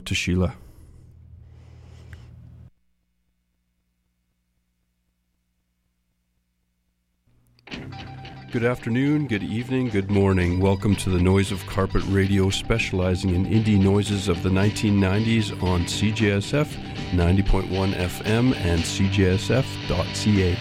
to Sheila. Good afternoon, good evening, good morning. Welcome to the Noise of Carpet Radio, specializing in indie noises of the 1990s on CJSF 90.1 FM and CJSF.ca.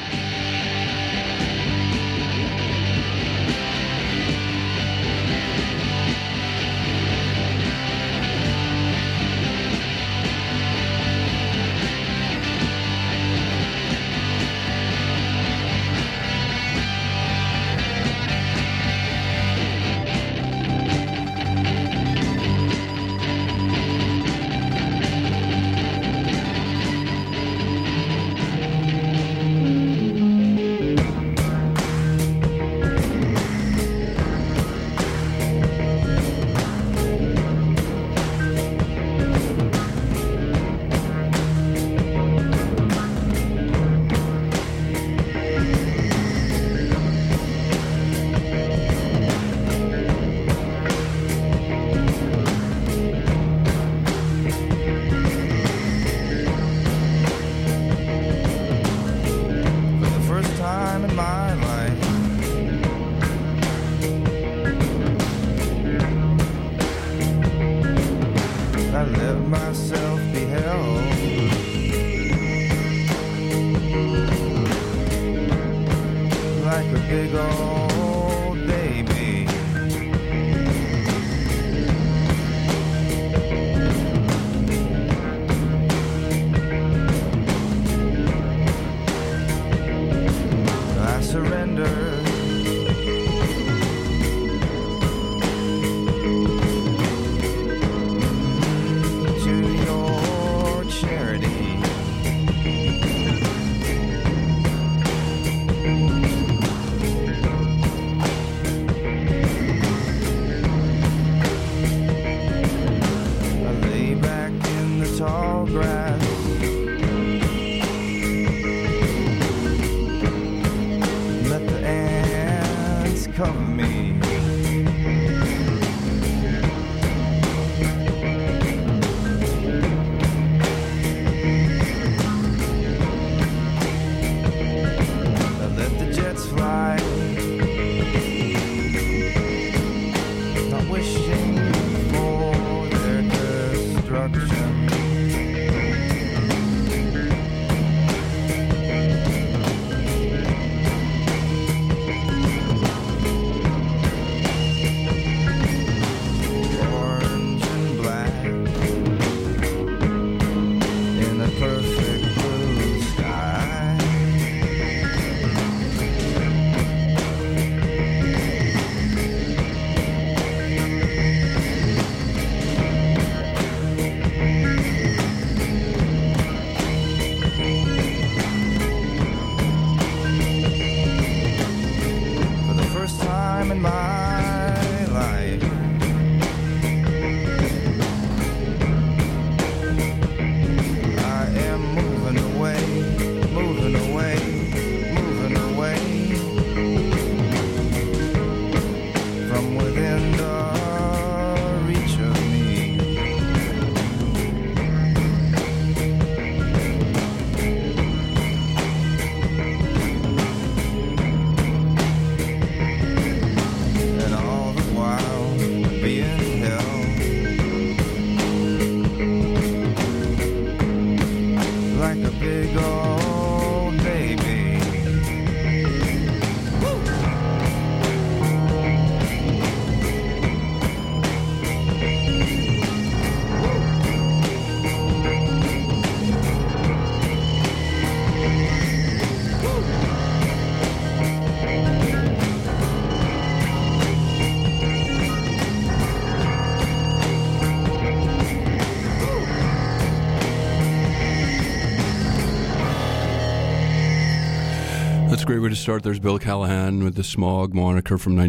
Great way to start. There's Bill Callahan with the Smog moniker from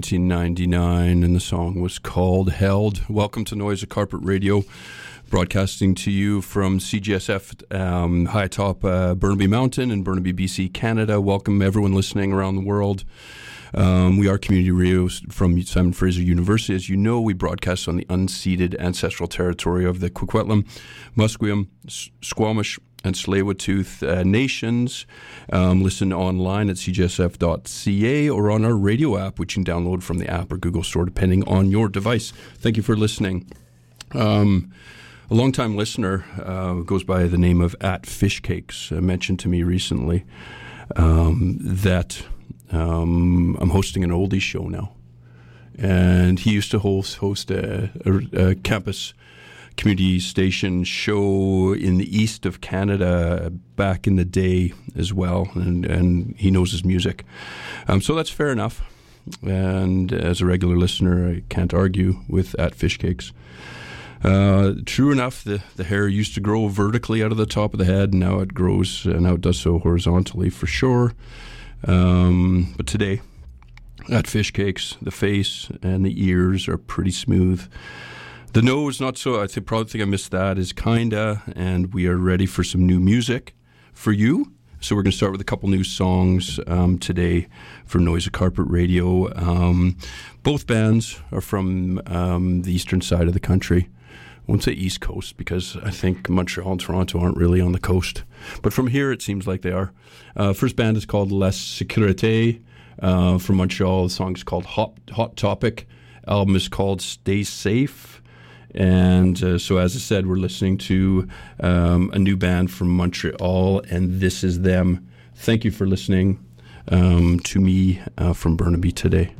1999, and the song was called Held. Welcome to Noise of Carpet Radio, broadcasting to you from CJSF high atop Burnaby Mountain in Burnaby, BC, Canada. Welcome everyone listening around the world. We are community radio from Simon Fraser University. As you know, we broadcast on the unceded ancestral territory of the Coquitlam, Musqueam, Squamish, and Tsleil-Waututh nations. Listen online at cjsf.ca or on our radio app, which you can download from the app or Google Store, depending on your device. Thank you for listening. A longtime listener goes by the name of @Fishcakes mentioned to me recently that I'm hosting an oldies show now. And he used to host a campus community station show in the east of Canada back in the day as well, and he knows his music. So that's fair enough. And as a regular listener, I can't argue with @Fishcakes. True enough, the hair used to grow vertically out of the top of the head, and now it does so horizontally for sure. But today, @Fishcakes, the face and the ears are pretty smooth. The nose, not so. Probably think I missed that, is kinda, and we are ready for some new music for you. So we're going to start with a couple new songs today for Noise of Carpet Radio. Both bands are from the eastern side of the country. I won't say East Coast because I think Montreal and Toronto aren't really on the coast. But from here, it seems like they are. First band is called La Sécurité from Montreal. The song is called Hot Topic. Album is called Stay Safe. And so, as I said, we're listening to a new band from Montreal, and this is them. Thank you for listening to me from Burnaby today.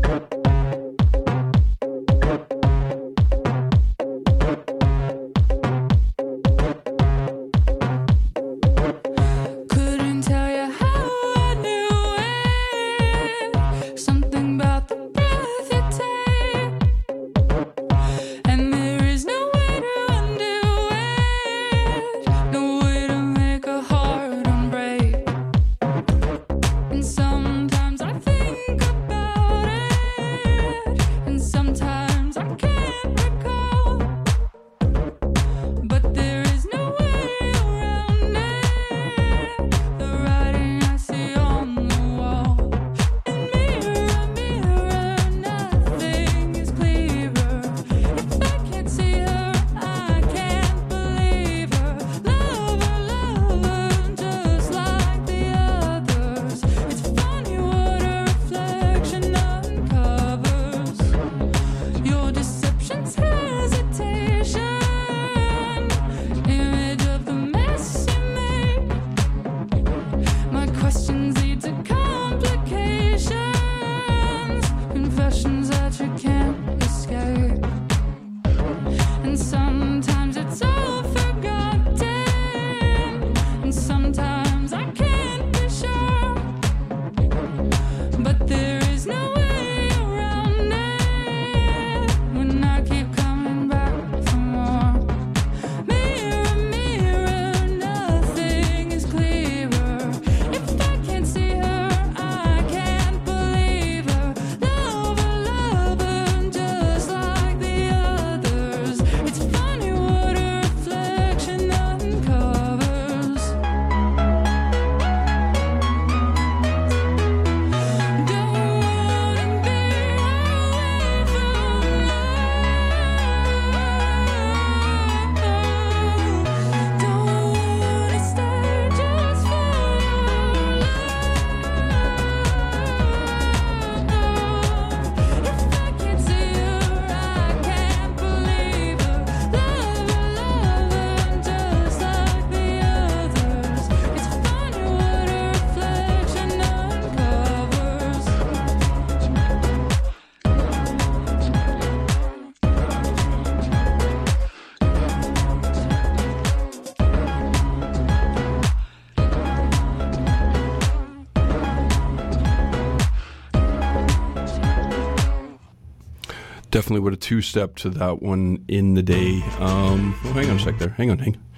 Definitely would have two-step to that one in the day. Hang on a sec there. Hang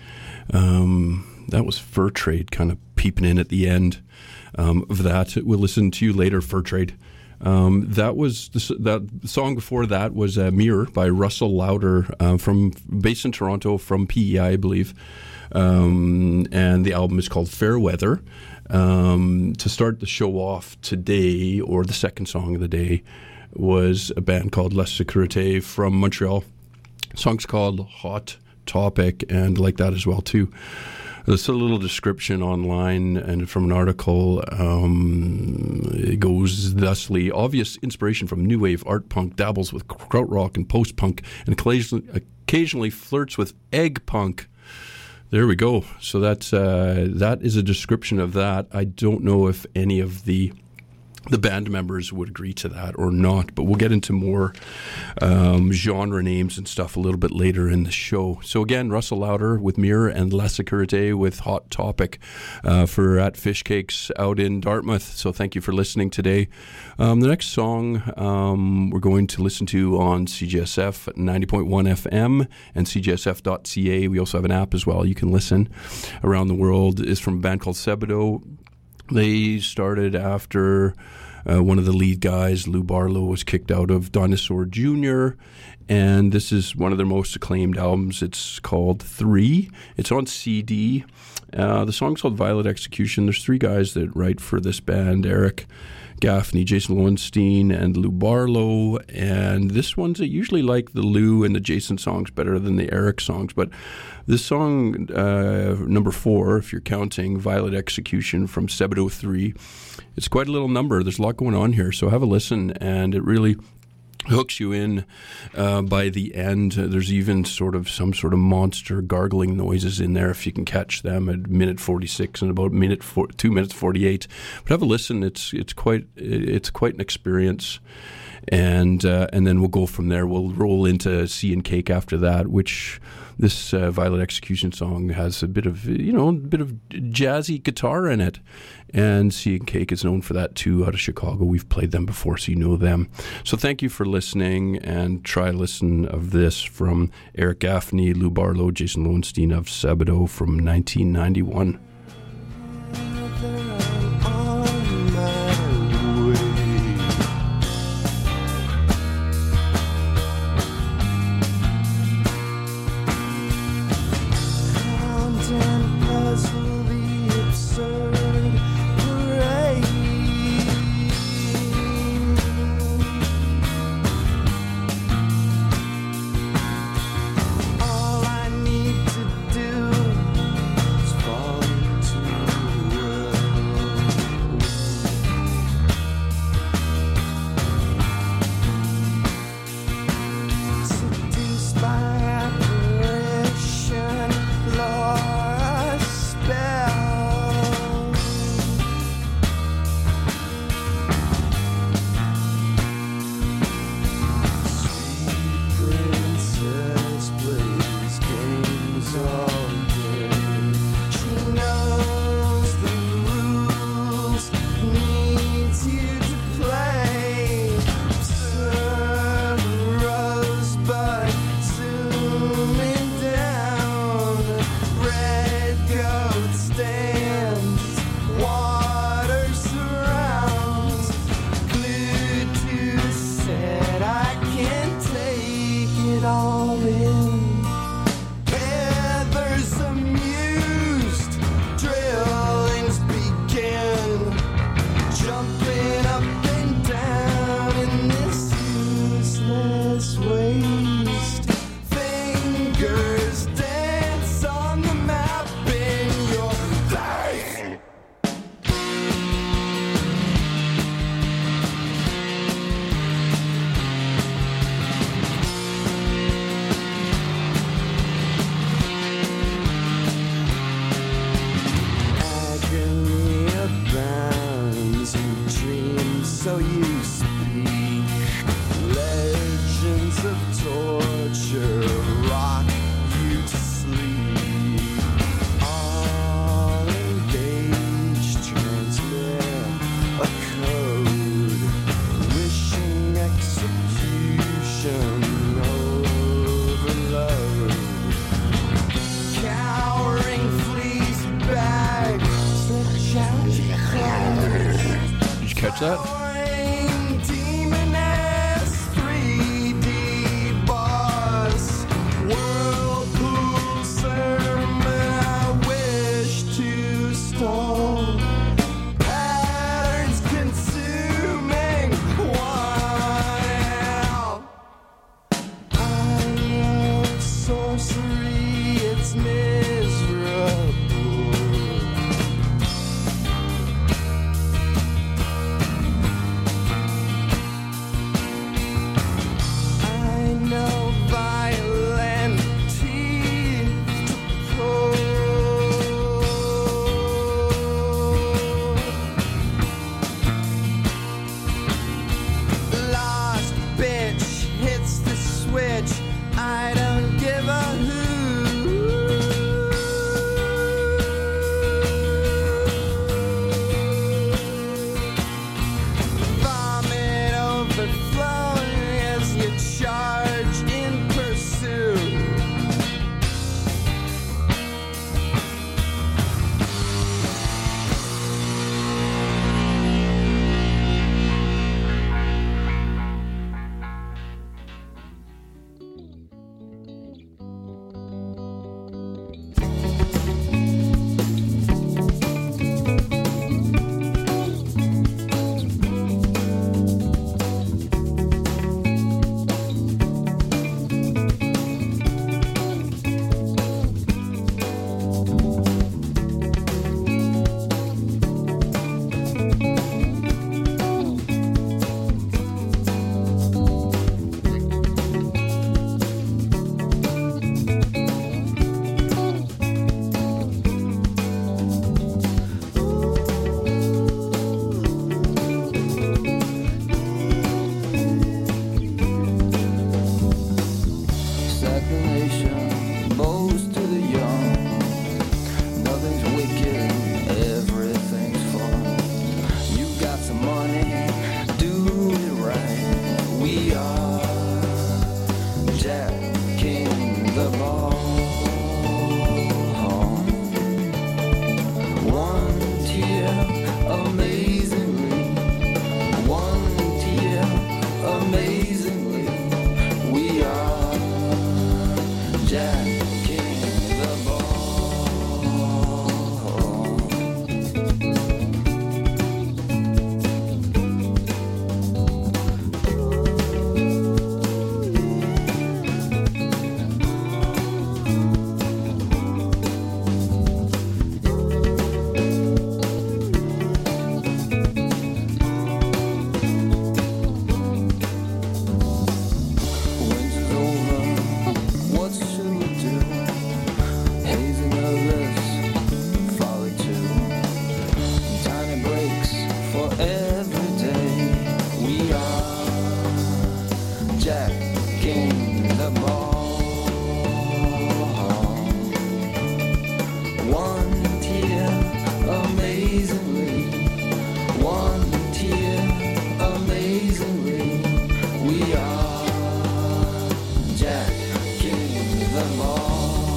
on. That was Fur Trade kind of peeping in at the end of that. We'll listen to you later, Fur Trade. That was that song before that was Mirror by Russell Lauder, from based in Toronto, from PEI, I believe. And the album is called Fairweather. To start the show off today, or the second song of the day, was a band called La Sécurité from Montreal. The song's called Hot Topic, and like that as well too. There's a little description online and from an article. It goes thusly: obvious inspiration from new wave art punk, dabbles with krautrock and post punk, and occasionally flirts with egg punk. There we go. So that's that is a description of that. I don't know if any of the band members would agree to that or not, but we'll get into more genre names and stuff a little bit later in the show. So again, Russell Lauder with Mirror and La Sécurité with Hot Topic for at Fish Cakes out in Dartmouth. So thank you for listening today. The next song we're going to listen to on CJSF 90.1 FM and cjsf.ca. We also have an app as well. You can listen around the world. Is from a band called Sebadoh. They started after one of the lead guys, Lou Barlow, was kicked out of Dinosaur Jr., and this is one of their most acclaimed albums. It's called 3. It's on CD. The song's called Violet Execution. There's 3 guys that write for this band: Eric Gaffney, Jason Lowenstein, and Lou Barlow. And this one's, I usually like the Lou and the Jason songs better than the Eric songs, but this song, number 4, if you're counting, Violet Execution from Sebadoh 3, it's quite a little number. There's a lot going on here, so have a listen, and it really hooks you in by the end. There's even some sort of monster gargling noises in there if you can catch them at minute 46 and about 2 minutes 48. But have a listen. It's quite an experience. and then we'll go from there. We'll roll into Sea and Cake after that, which this Violet Execution song has a bit of jazzy guitar in it, and Sea and Cake is known for that too, out of Chicago. We've played them before, so you know them. So thank you for listening, and try a listen of this from Eric Gaffney, Lou Barlow, Jason Lowenstein of Sabato from 1991. That? jacking the ball. One tear amazingly, one tear amazingly, we are jacking the ball.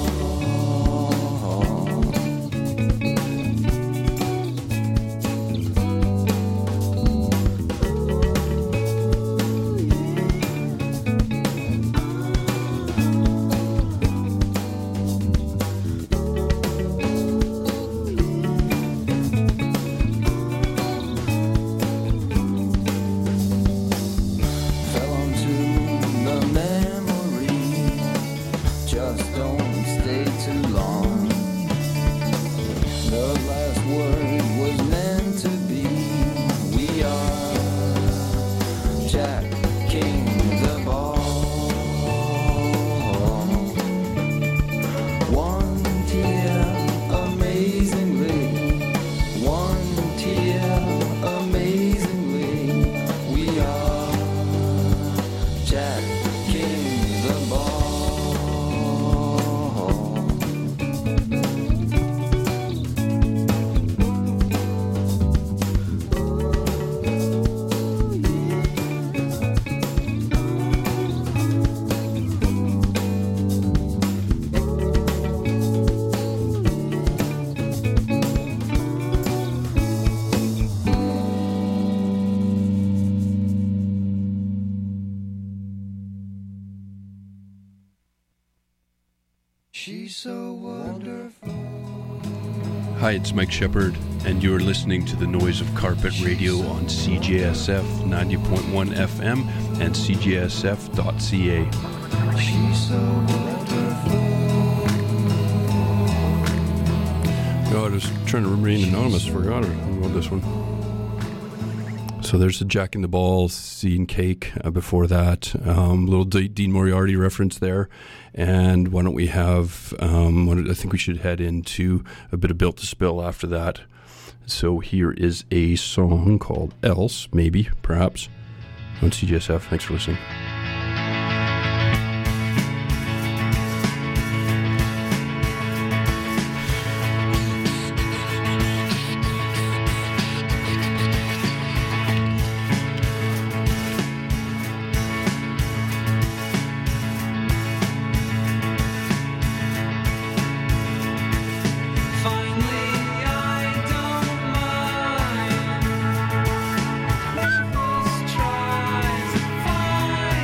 She's so wonderful. Hi, it's Mike Shepard, and you're listening to the Noise of Carpet Radio on CJSF 90.1 FM and CJSF.ca. She's so wonderful. Oh, I was trying to remain anonymous. Forgot about this one. So there's the Jack in the Ball, Seed and Cake before that. Little Dean Moriarty reference there. And why don't we have, I think we should head into a bit of Built to Spill after that. So here is a song called Else, maybe, perhaps, on CJSF. Thanks for listening. Tries to find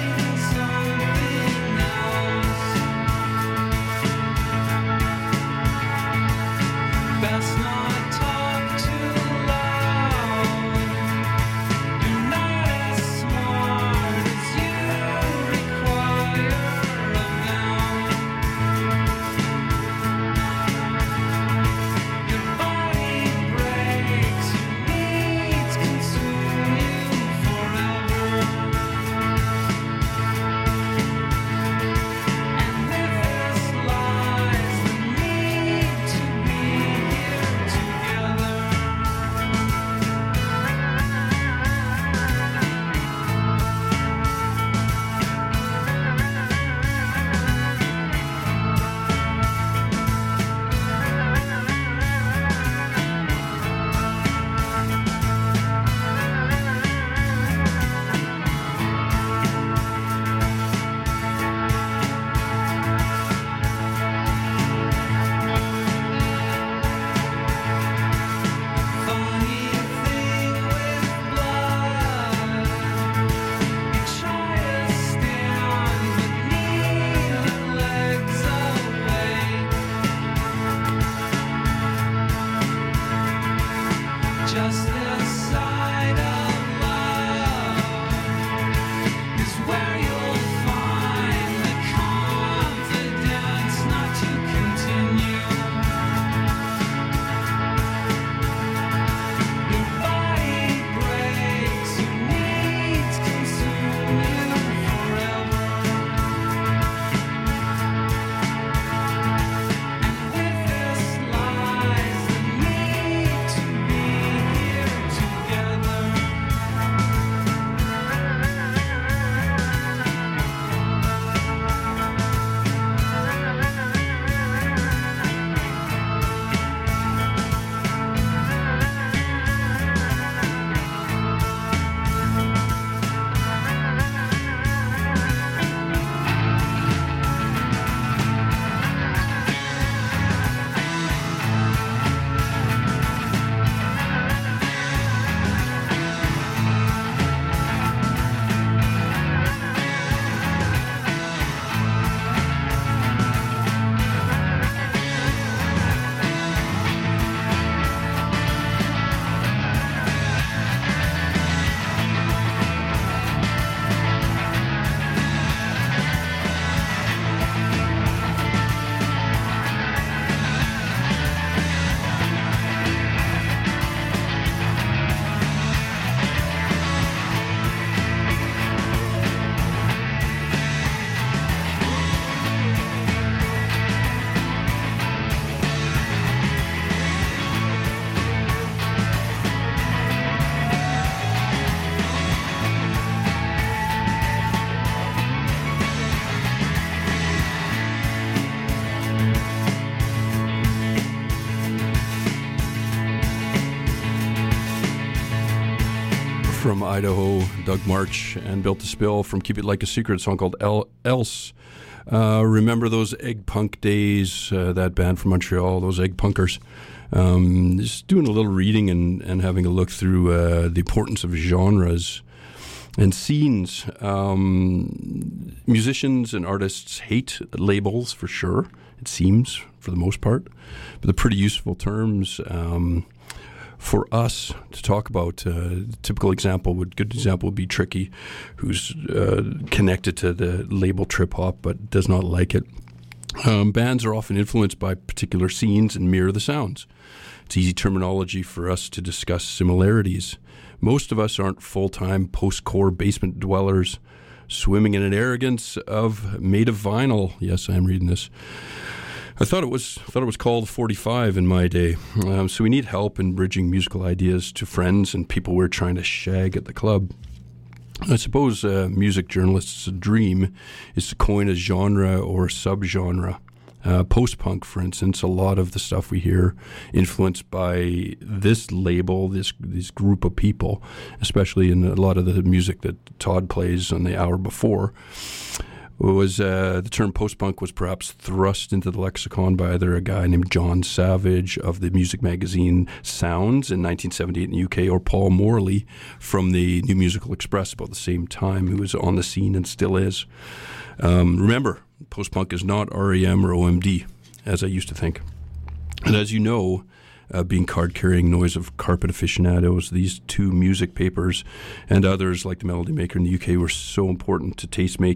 from Idaho, Doug March, and Built to Spill from Keep It Like a Secret, a song called Else. Remember those Egg Punk days, that band from Montreal, those Egg Punkers. Just doing a little reading and having a look through the importance of genres and scenes. Musicians and artists hate labels, for sure, it seems, for the most part. But they're pretty useful terms for us to talk about. Good example would be Tricky, who's connected to the label trip hop but does not like it. Bands are often influenced by particular scenes and mirror the sounds. It's easy terminology for us to discuss similarities. Most of us aren't full-time post-core basement dwellers swimming in an arrogance of made of vinyl. Yes, I am reading this. I thought it was called 45 in my day. So we need help in bridging musical ideas to friends and people we're trying to shag at the club. I suppose music journalists' dream is to coin a genre or subgenre. Post-punk, for instance, a lot of the stuff we hear influenced by this label, this group of people, especially in a lot of the music that Todd plays on the hour before. Was the term post-punk was perhaps thrust into the lexicon by either a guy named John Savage of the music magazine Sounds in 1978 in the UK, or Paul Morley from the New Musical Express about the same time, who was on the scene and still is. Remember, post-punk is not REM or OMD, as I used to think. And as you know, being card-carrying Noise of Carpet aficionados, these two music papers and others like the Melody Maker in the UK were so important to tastemaking